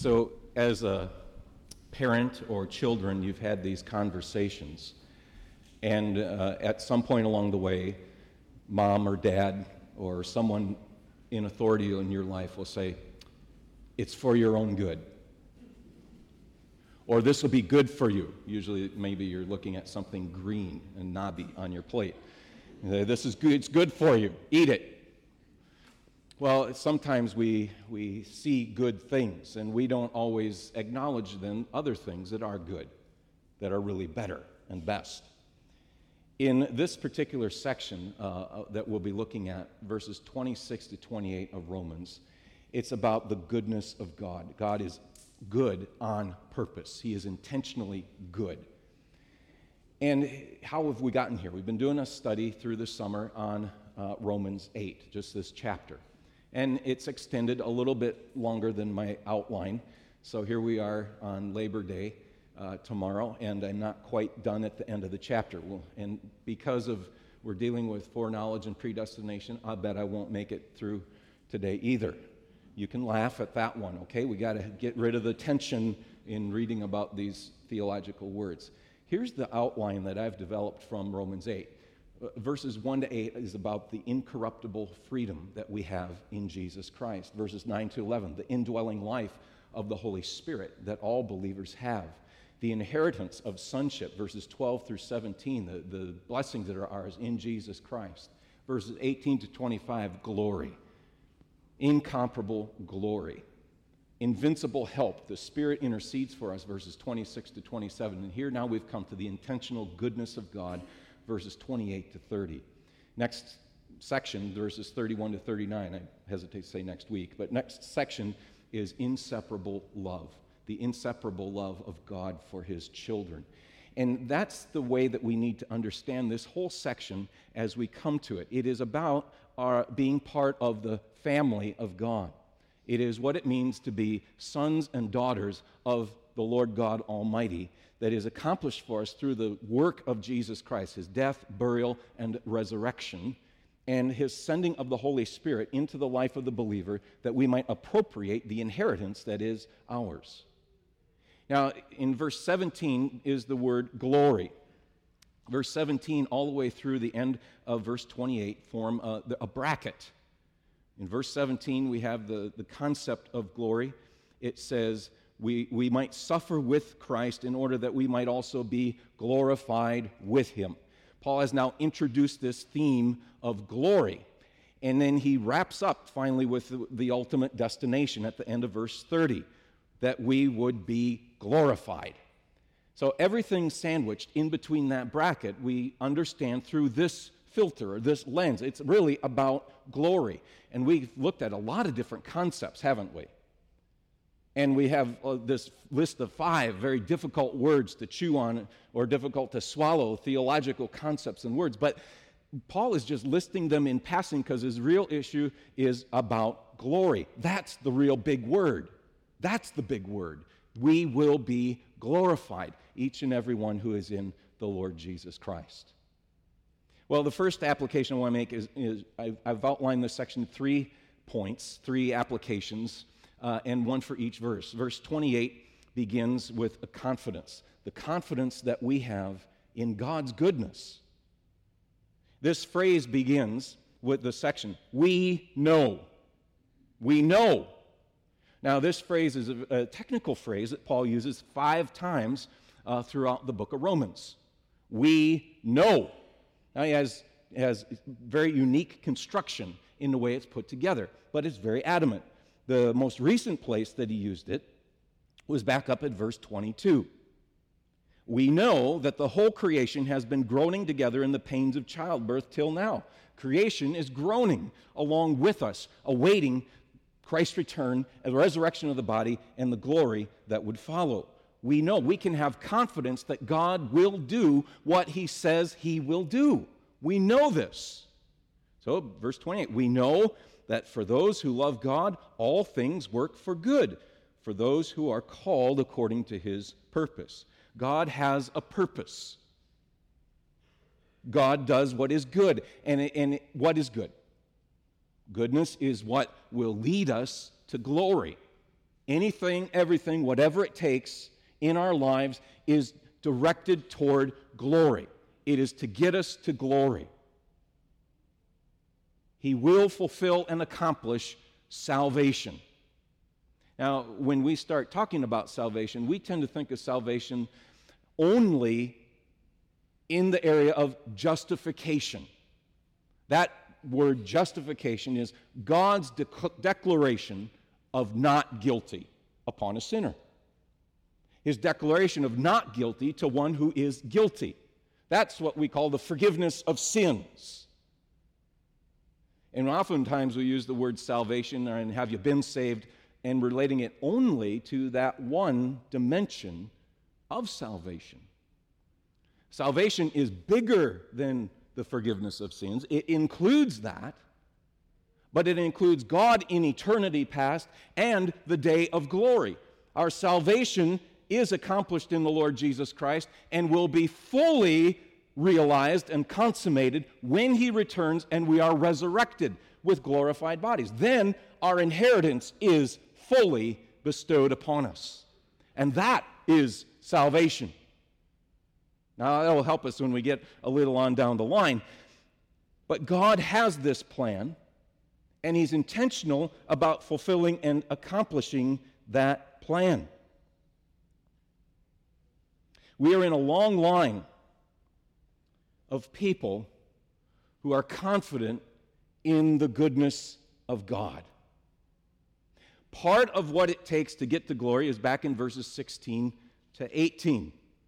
So as a parent or children, you've had these conversations, and at some point along the way, mom or dad or someone in authority in your life will say, it's for your own good. Or this will be good for you. Usually maybe you're looking at something green and knobby on your plate. This is good, it's good for you, eat it. Well, sometimes we see good things, and we don't always acknowledge then other things that are good, that are really better and best. In this particular section that we'll be looking at, verses 26 to 28 of Romans, it's about the goodness of God. God is good on purpose. He is intentionally good. And how have we gotten here? We've been doing a study through the summer on Romans 8, just this chapter. And it's extended a little bit longer than my outline. So here we are on Labor Day tomorrow, and I'm not quite done at the end of the chapter. And because we're dealing with foreknowledge and predestination, I bet I won't make it through today either. You can laugh at that one, okay? We got to get rid of the tension in reading about these theological words. Here's the outline that I've developed from Romans 8. Verses 1 to 8 is about the incorruptible freedom that we have in Jesus Christ. Verses 9 to 11, the indwelling life of the Holy Spirit that all believers have. The inheritance of sonship, verses 12 through 17, the blessings that are ours in Jesus Christ. Verses 18 to 25, glory. Incomparable glory. Invincible help. The Spirit intercedes for us, verses 26 to 27. And here now we've come to the intentional goodness of God, verses 28 to 30. Next section, verses 31 to 39, I hesitate to say next week, but next section is inseparable love, the inseparable love of God for his children. And that's the way that we need to understand this whole section as we come to it. It is about our being part of the family of God. It is what it means to be sons and daughters of the Lord God Almighty, that is accomplished for us through the work of Jesus Christ, his death, burial, and resurrection, and his sending of the Holy Spirit into the life of the believer that we might appropriate the inheritance that is ours. Now, in verse 17 is the word glory. Verse 17 all the way through the end of verse 28 form a bracket. In verse 17, we have the concept of glory. It says, we might suffer with Christ in order that we might also be glorified with him. Paul has now introduced this theme of glory. And then he wraps up finally with the ultimate destination at the end of verse 30, that we would be glorified. So everything sandwiched in between that bracket, we understand through this filter, or this lens. It's really about glory. And we've looked at a lot of different concepts, haven't we? And we have this list of 5 very difficult words to chew on or difficult to swallow, theological concepts and words. But Paul is just listing them in passing because his real issue is about glory. That's the real big word. That's the big word. We will be glorified, each and every one who is in the Lord Jesus Christ. Well, the first application I want to make is I've outlined this section 3 points, 3 applications, and one for each verse. Verse 28 begins with a confidence, the confidence that we have in God's goodness. This phrase begins with the section, we know. We know. Now, this phrase is a technical phrase that Paul uses 5 times throughout the book of Romans. We know. Now, he has very unique construction in the way it's put together, but it's very adamant. The most recent place that he used it was back up at verse 22. We know that the whole creation has been groaning together in the pains of childbirth till now. Creation is groaning along with us, awaiting Christ's return, the resurrection of the body, and the glory that would follow. We know, we can have confidence that God will do what he says he will do. We know this. So, verse 28, we know that for those who love God, all things work for good, for those who are called according to his purpose. God has a purpose. God does what is good. And what is good? Goodness is what will lead us to glory. Anything, everything, whatever it takes in our lives is directed toward glory. It is to get us to glory. He will fulfill and accomplish salvation. Now, when we start talking about salvation, we tend to think of salvation only in the area of justification. That word justification is God's declaration of not guilty upon a sinner. His declaration of not guilty to one who is guilty. That's what we call the forgiveness of sins. And oftentimes we use the word salvation and have you been saved and relating it only to that one dimension of salvation. Salvation is bigger than the forgiveness of sins. It includes that, but it includes God in eternity past and the day of glory. Our salvation is accomplished in the Lord Jesus Christ and will be fully realized and consummated when He returns and we are resurrected with glorified bodies. Then our inheritance is fully bestowed upon us. And that is salvation. Now, that will help us when we get a little on down the line. But God has this plan, and He's intentional about fulfilling and accomplishing that plan. We are in a long line of people who are confident in the goodness of God. Part of what it takes to get to glory is back in verses 16 to 18.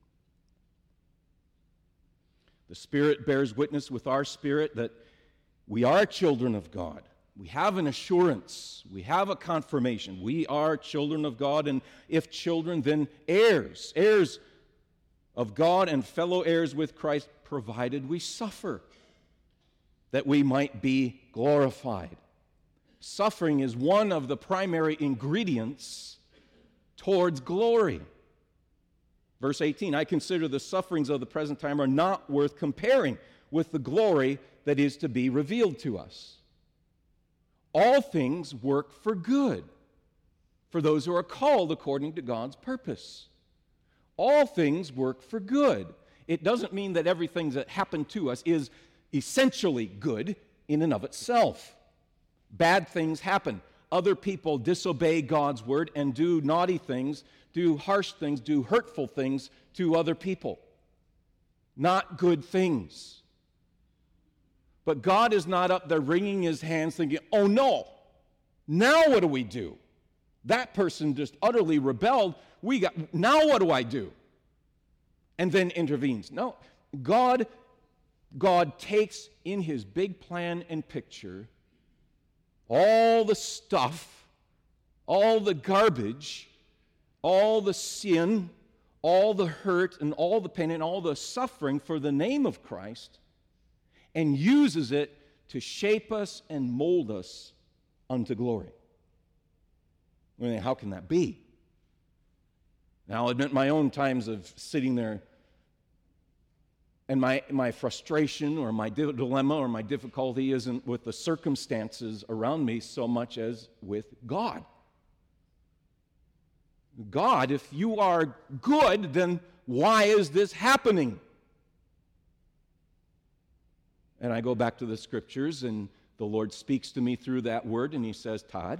The Spirit bears witness with our spirit that we are children of God. We have an assurance. We have a confirmation. We are children of God, and if children, then heirs. Heirs of God and fellow heirs with Christ, provided we suffer, that we might be glorified. Suffering is one of the primary ingredients towards glory. Verse 18, I consider the sufferings of the present time are not worth comparing with the glory that is to be revealed to us. All things work for good for those who are called according to God's purpose. All things work for good. It doesn't mean that everything that happened to us is essentially good in and of itself. Bad things happen. Other people disobey God's word and do naughty things, do harsh things, do hurtful things to other people. Not good things. But God is not up there wringing His hands thinking, oh no, now what do we do? That person just utterly rebelled. Now what do I do? And then intervenes. No, God takes in His big plan and picture all the stuff, all the garbage, all the sin, all the hurt, and all the pain, and all the suffering for the name of Christ, and uses it to shape us and mold us unto glory. I mean, how can that be? Now, I'll admit my own times of sitting there and my frustration or my dilemma or my difficulty isn't with the circumstances around me so much as with God. God, if you are good, then why is this happening? And I go back to the scriptures, and the Lord speaks to me through that word, and He says, Todd,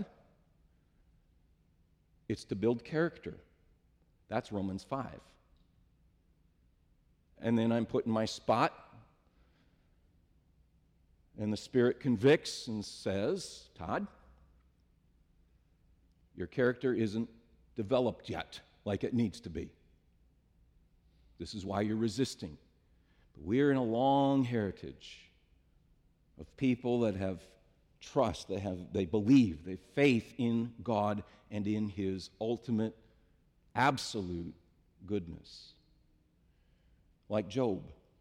it's to build character. That's Romans 5. And then I'm put in my spot, and the Spirit convicts and says, Todd, your character isn't developed yet like it needs to be. This is why you're resisting. But we're in a long heritage of people that have trust, they believe, they have faith in God and in His ultimate, absolute goodness. Like Job.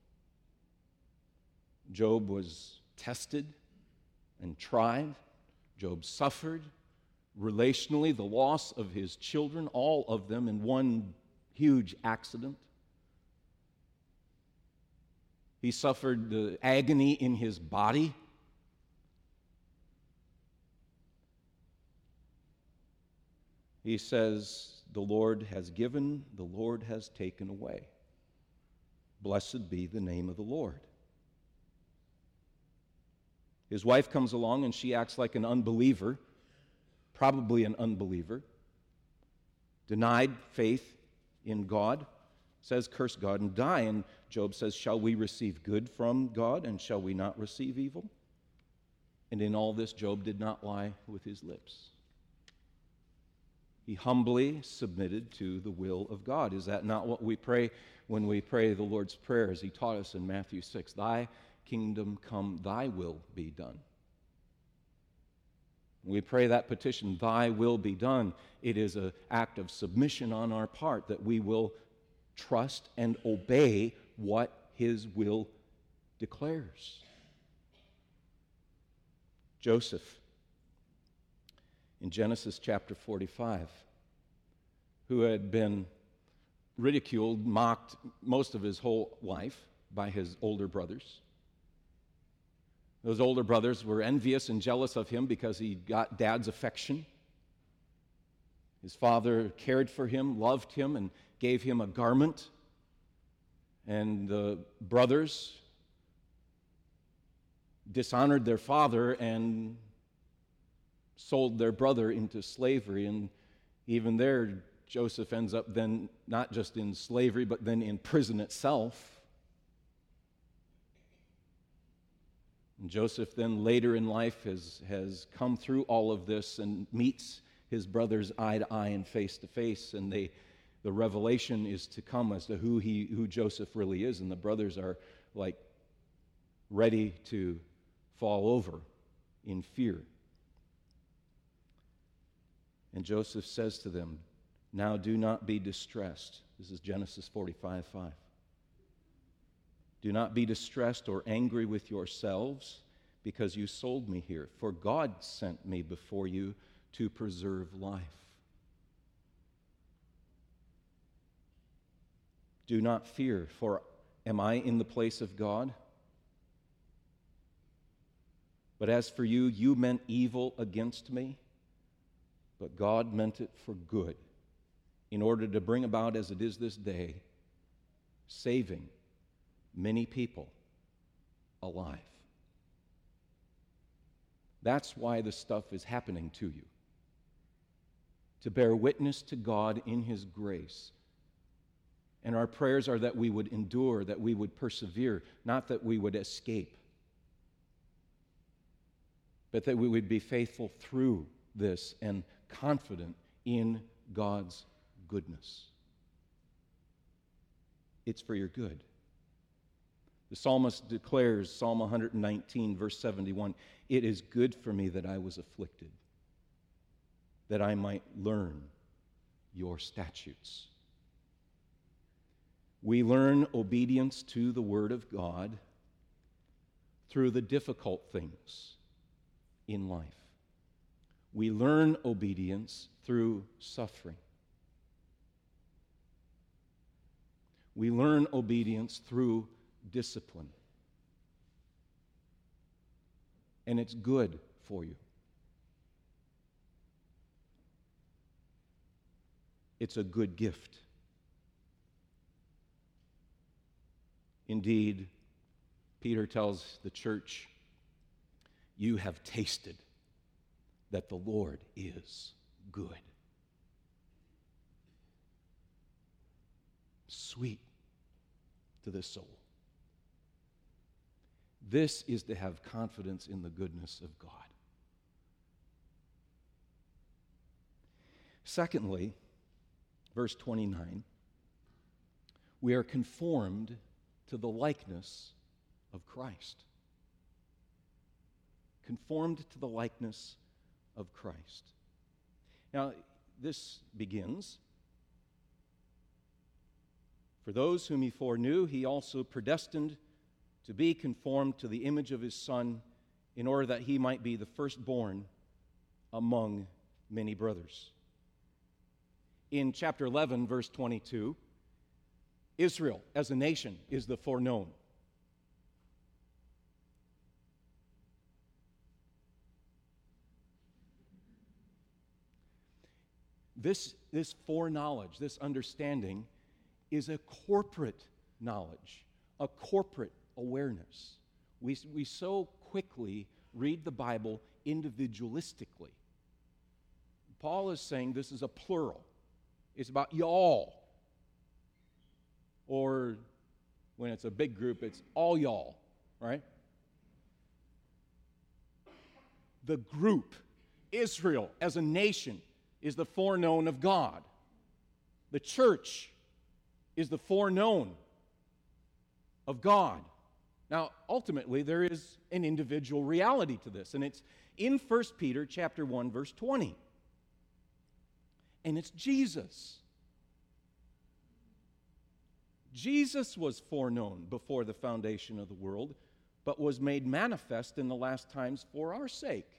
Job was tested and tried. Job suffered relationally, the loss of his children, all of them in one huge accident. He suffered the agony in his body. He says, the Lord has given, the Lord has taken away. Blessed be the name of the Lord. His wife comes along and she acts like an unbeliever, probably an unbeliever, denied faith in God, says, curse God and die. And Job says, shall we receive good from God and shall we not receive evil? And in all this, Job did not lie with his lips. He humbly submitted to the will of God. Is that not what we pray when we pray the Lord's Prayer, as he taught us in Matthew 6? Thy kingdom come, thy will be done. We pray that petition, thy will be done. It is an act of submission on our part that we will trust and obey what his will declares. Joseph, in Genesis chapter 45, who had been ridiculed, mocked most of his whole life by his older brothers. Those older brothers were envious and jealous of him because he got dad's affection. His father cared for him, loved him, and gave him a garment. And the brothers dishonored their father and sold their brother into slavery. And even there, Joseph ends up then not just in slavery, but then in prison itself. And Joseph then later in life has come through all of this and meets his brothers eye to eye and face to face, and the revelation is to come as to who Joseph really is, and the brothers are like ready to fall over in fear. And Joseph says to them, now do not be distressed. This is Genesis 45:5. Do not be distressed or angry with yourselves because you sold me here, for God sent me before you to preserve life. Do not fear, for am I in the place of God? But as for you, you meant evil against me, but God meant it for good, in order to bring about, as it is this day, saving many people alive. That's why this stuff is happening to you. To bear witness to God in his grace. And our prayers are that we would endure, that we would persevere, not that we would escape, but that we would be faithful through this and confident in God's goodness. It's for your good. The psalmist declares, Psalm 119, verse 71, it is good for me that I was afflicted, that I might learn your statutes. We learn obedience to the Word of God through the difficult things in life. We learn obedience through suffering. We learn obedience through discipline. And it's good for you. It's a good gift. Indeed, Peter tells the church, you have tasted that the Lord is good. Sweet to the soul. This is to have confidence in the goodness of God. Secondly, verse 29, we are conformed to the likeness of Christ. Conformed to the likeness of Christ. Now, this begins, for those whom he foreknew, he also predestined to be conformed to the image of his Son, in order that he might be the firstborn among many brothers. In chapter 11, verse 22, Israel as a nation is the foreknown. This foreknowledge, this understanding, is a corporate knowledge, a corporate awareness. We so quickly read the Bible individualistically. Paul is saying this is a plural. It's about y'all. Or when it's a big group, it's all y'all, right? The group, Israel as a nation, is the foreknown of God. The church is the foreknown of God. Now, ultimately, there is an individual reality to this, and it's in 1 Peter chapter 1, verse 20. And it's Jesus. Jesus was foreknown before the foundation of the world, but was made manifest in the last times for our sake.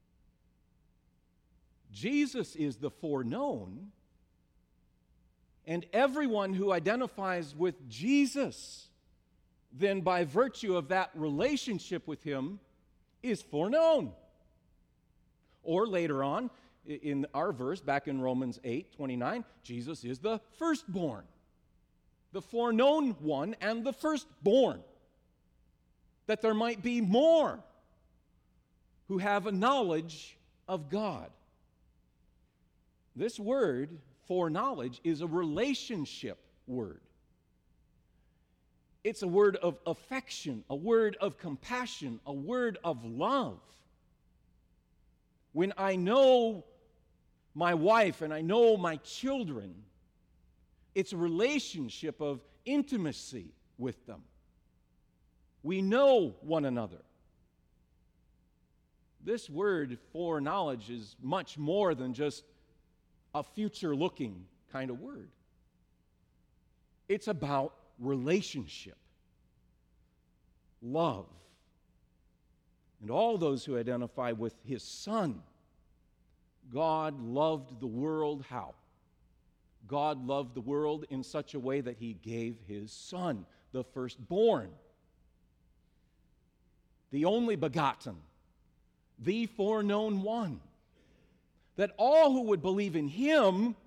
Jesus is the foreknown, and everyone who identifies with Jesus, then by virtue of that relationship with him, is foreknown. Or later on, in our verse, back in Romans 8:29, Jesus is the firstborn, the foreknown one and the firstborn, that there might be more who have a knowledge of God. This word, foreknowledge, is a relationship word. It's a word of affection, a word of compassion, a word of love. When I know my wife and I know my children, it's a relationship of intimacy with them. We know one another. This word, foreknowledge, is much more than just a future-looking kind of word. It's about relationship, love. And all those who identify with his Son, God loved the world how? God loved the world in such a way that he gave his Son, the firstborn, the only begotten, the foreknown one, that all who would believe in him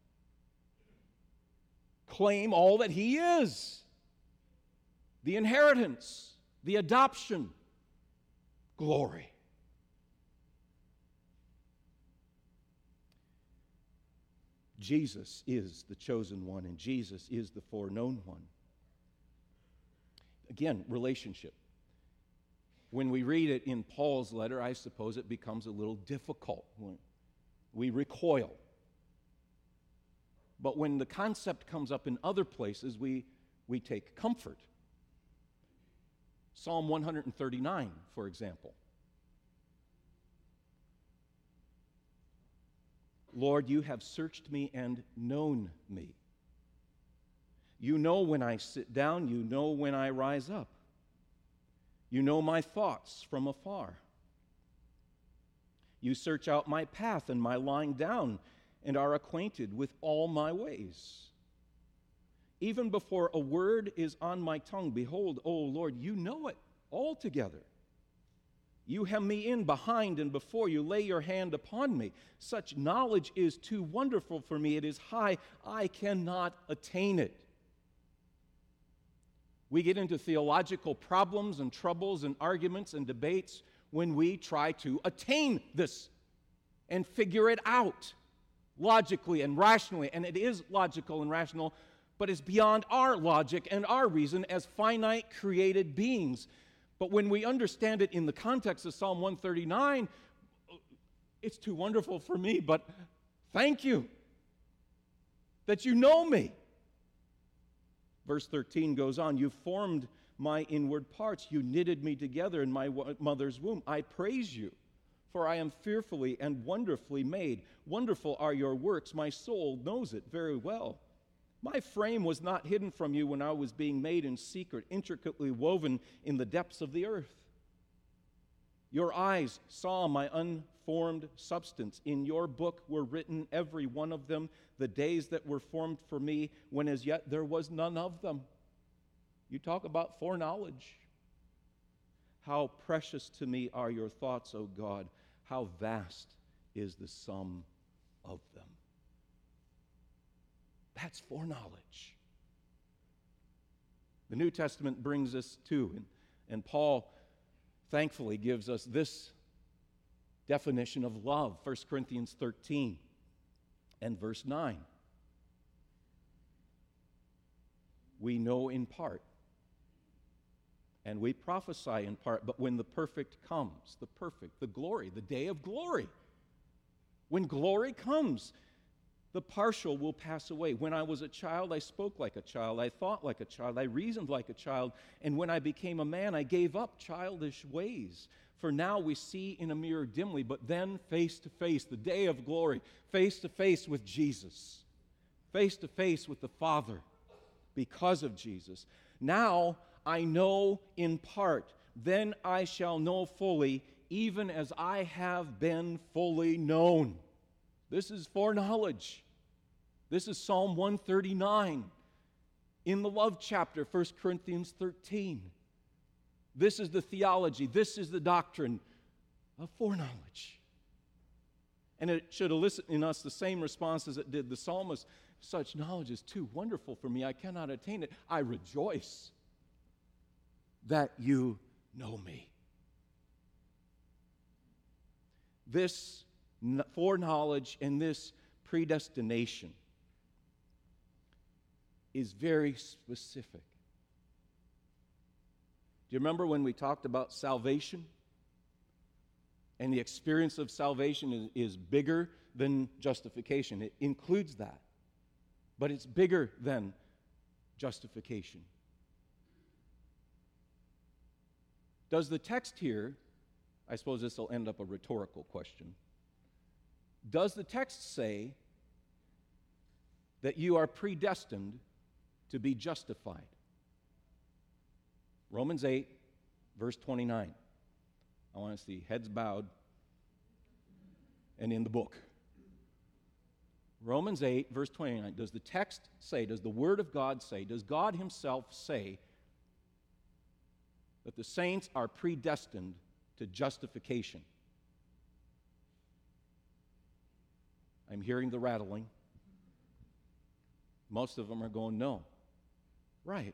claim all that he is: the inheritance, the adoption, glory. Jesus is the chosen one, and Jesus is the foreknown one. Again, relationship. When we read it in Paul's letter, I suppose it becomes a little difficult. We recoil. But when the concept comes up in other places, we take comfort. Psalm 139, for example. Lord, you have searched me and known me. You know when I sit down, you know when I rise up. You know my thoughts from afar. You search out my path and my lying down, and are acquainted with all my ways. Even before a word is on my tongue, behold, O Lord, you know it altogether. You hem me in behind and before, you lay your hand upon me. Such knowledge is too wonderful for me. It is high, I cannot attain it. We get into theological problems and troubles and arguments and debates when we try to attain this and figure it out logically and rationally. And it is logical and rational, but it's beyond our logic and our reason as finite created beings. But when we understand it in the context of Psalm 139, it's too wonderful for me, but thank you that you know me. Verse 13 goes on, you formed my inward parts. You knitted me together in my mother's womb. I praise you, for I am fearfully and wonderfully made. Wonderful are your works. My soul knows it very well. My frame was not hidden from you when I was being made in secret, intricately woven in the depths of the earth. Your eyes saw my unformed substance. In your book were written, every one of them, the days that were formed for me, when as yet there was none of them. You talk about foreknowledge. How precious to me are your thoughts, O God. How vast is the sum of them. That's foreknowledge. The New Testament brings us to, and Paul thankfully gives us this definition of love, 1 Corinthians 13 and verse 9. We know in part, and we prophesy in part, but when the perfect comes, the glory, the day of glory, when glory comes, the partial will pass away. When I was a child, I spoke like a child, I thought like a child, I reasoned like a child, and when I became a man, I gave up childish ways. For now we see in a mirror dimly, but then face to face, the day of glory, face to face with Jesus, face to face with the Father because of Jesus. Now I know in part, then I shall know fully, even as I have been fully known. This is foreknowledge. This is Psalm 139 in the love chapter, 1 Corinthians 13. This is the theology. This is the doctrine of foreknowledge. And it should elicit in us the same response as it did the psalmist. Such knowledge is too wonderful for me. I cannot attain it. I rejoice that you know me. This foreknowledge and this predestination is very specific. Do you remember when we talked about salvation? And the experience of salvation is bigger than justification. It includes that. But it's bigger than justification. Does the text here, I suppose this will end up a rhetorical question, does the text say that you are predestined to be justified? Romans 8, verse 29. I want to see heads bowed and in the book. Romans 8, verse 29. Does the text say, does the Word of God say, does God Himself say that the saints are predestined to justification? I'm hearing the rattling. Most of them are going, no. Right.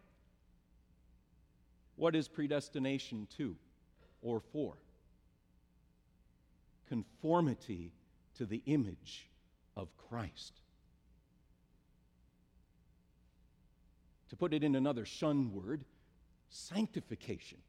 What is predestination to or for? Conformity to the image of Christ. To put it in another shun word, sanctification.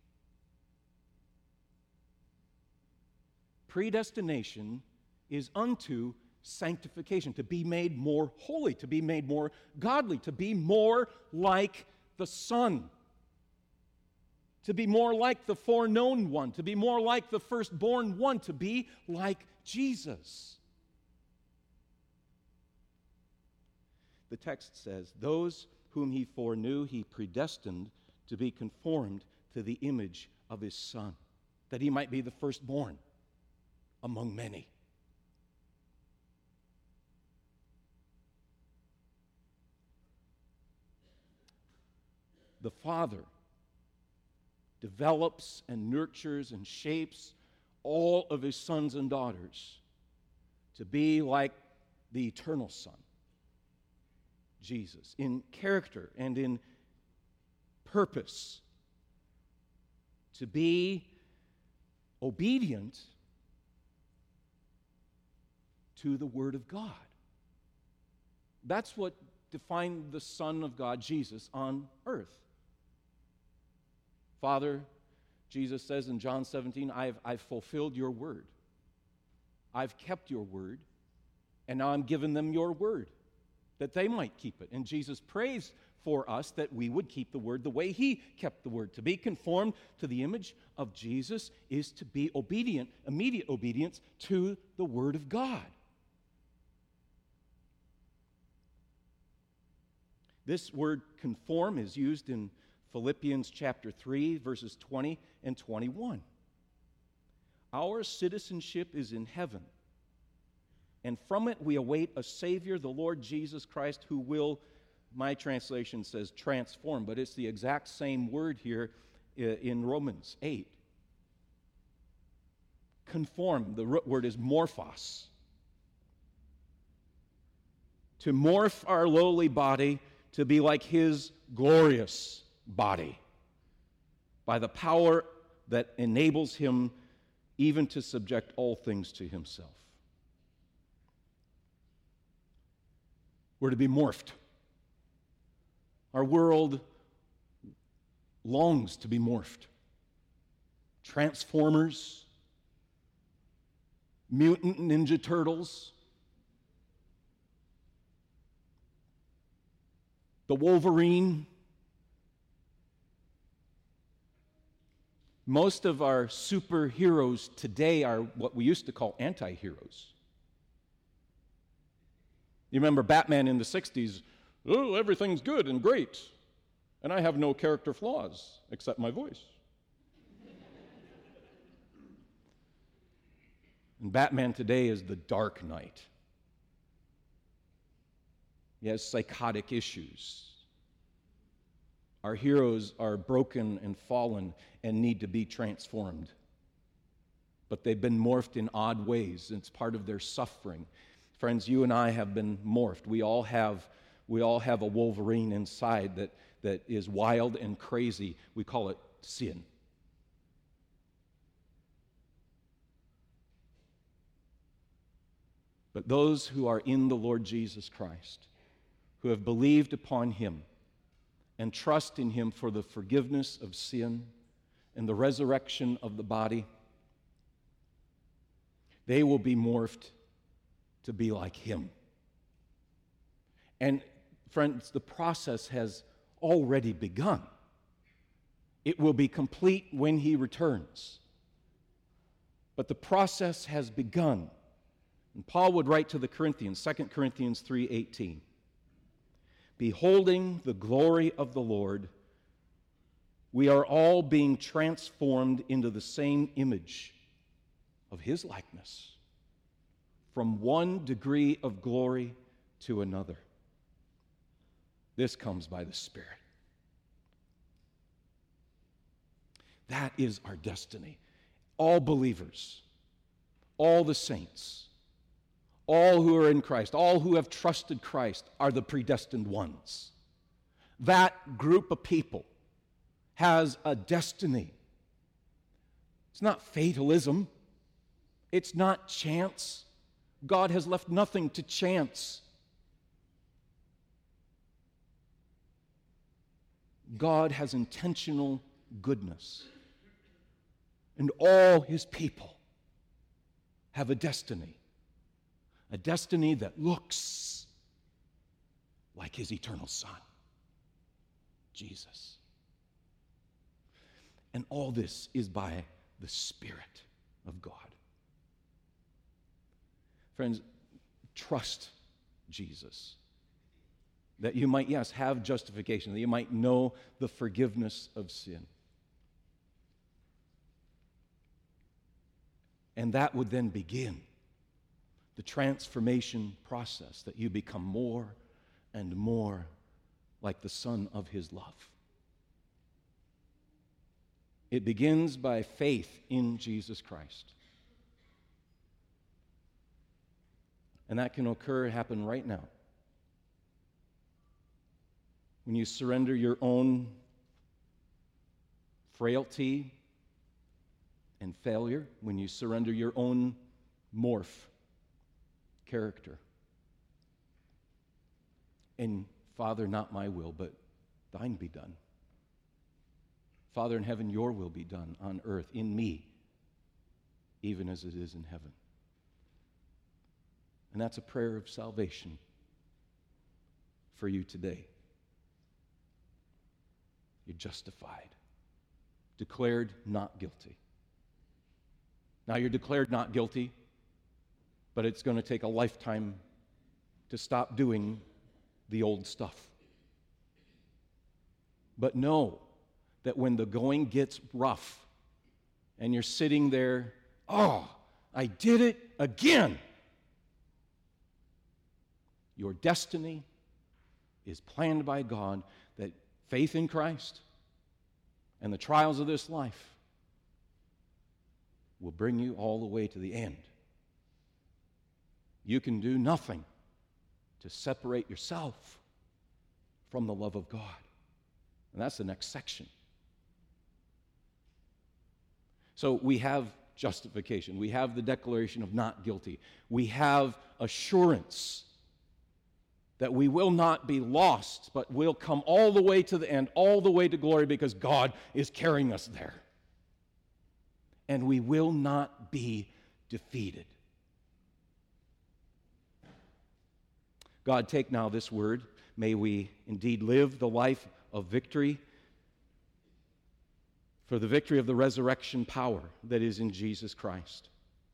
Predestination is unto sanctification, to be made more holy, to be made more godly, to be more like the Son, to be more like the foreknown one, to be more like the firstborn one, to be like Jesus. The text says, those whom He foreknew, He predestined to be conformed to the image of His Son, that He might be the firstborn among many. The Father develops and nurtures and shapes all of His sons and daughters to be like the eternal Son, Jesus, in character and in purpose, to be obedient to the Word of God. That's what defined the Son of God, Jesus, on earth. Father, Jesus says in John 17, I've fulfilled your word. I've kept your word, and now I'm giving them your word, that they might keep it. And Jesus prays for us that we would keep the word the way He kept the word. To be conformed to the image of Jesus is to be obedient, immediate obedience to the Word of God. This word conform is used in Philippians chapter 3, verses 20 and 21. Our citizenship is in heaven, and from it we await a Savior, the Lord Jesus Christ, who will, my translation says transform, but it's the exact same word here in Romans 8. Conform, the root word is morphos. to morph our lowly body to be like His glorious body by the power that enables Him even to subject all things to Himself. We're to be morphed. Our world longs to be morphed. Transformers, Mutant Ninja Turtles, the Wolverine. Most of our superheroes today are what we used to call anti-heroes. You remember Batman in the 60s, oh, everything's good and great, and I have no character flaws except my voice. And Batman today is the Dark Knight. He has psychotic issues. Our heroes are broken and fallen and need to be transformed. But they've been morphed in odd ways, and it's part of their suffering. Friends, you and I have been morphed. We all have a Wolverine inside that is wild and crazy. We call it sin. But those who are in the Lord Jesus Christ, who have believed upon Him and trust in Him for the forgiveness of sin and the resurrection of the body, they will be morphed to be like Him. And friends, the process has already begun. It will be complete when He returns. But the process has begun. And Paul would write to the Corinthians, 2 Corinthians 3:18, beholding the glory of the Lord, we are all being transformed into the same image of His likeness, from one degree of glory to another. This comes by the Spirit. That is our destiny. All believers, all the saints, all who are in Christ, all who have trusted Christ are the predestined ones. That group of people has a destiny. It's not fatalism. It's not chance. God has left nothing to chance. God has intentional goodness. And all His people have a destiny. A destiny that looks like His eternal Son, Jesus. And all this is by the Spirit of God. Friends, trust Jesus. That you might, yes, have justification, that you might know the forgiveness of sin. And that would then begin the transformation process, that you become more and more like the Son of His love. It begins by faith in Jesus Christ. And that can happen right now. When you surrender your own frailty and failure, when you surrender your own morph character. And Father, not my will, but thine be done. Father in heaven, your will be done on earth, in me, even as it is in heaven. And that's a prayer of salvation for you today. You're justified, declared not guilty. Now you're declared not guilty, but it's going to take a lifetime to stop doing the old stuff. But know that when the going gets rough and you're sitting there, oh, I did it again. Your destiny is planned by God, that faith in Christ and the trials of this life will bring you all the way to the end. You can do nothing to separate yourself from the love of God. And that's the next section. So we have justification. We have the declaration of not guilty. We have assurance that we will not be lost, but will come all the way to the end, all the way to glory, because God is carrying us there. And we will not be defeated. God, take now this word. May we indeed live the life of victory, for the victory of the resurrection power that is in Jesus Christ.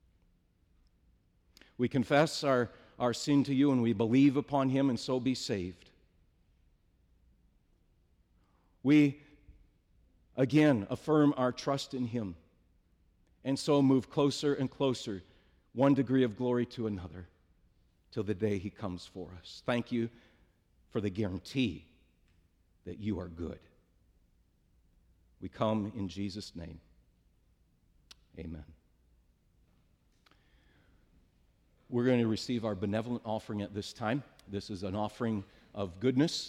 We confess our sin to you, and we believe upon him, and so be saved. We again affirm our trust in him, and so move closer and closer, one degree of glory to another, till the day he comes for us. Thank you for the guarantee that you are good. We come in Jesus' name. Amen. We're going to receive our benevolent offering at this time. This is an offering of goodness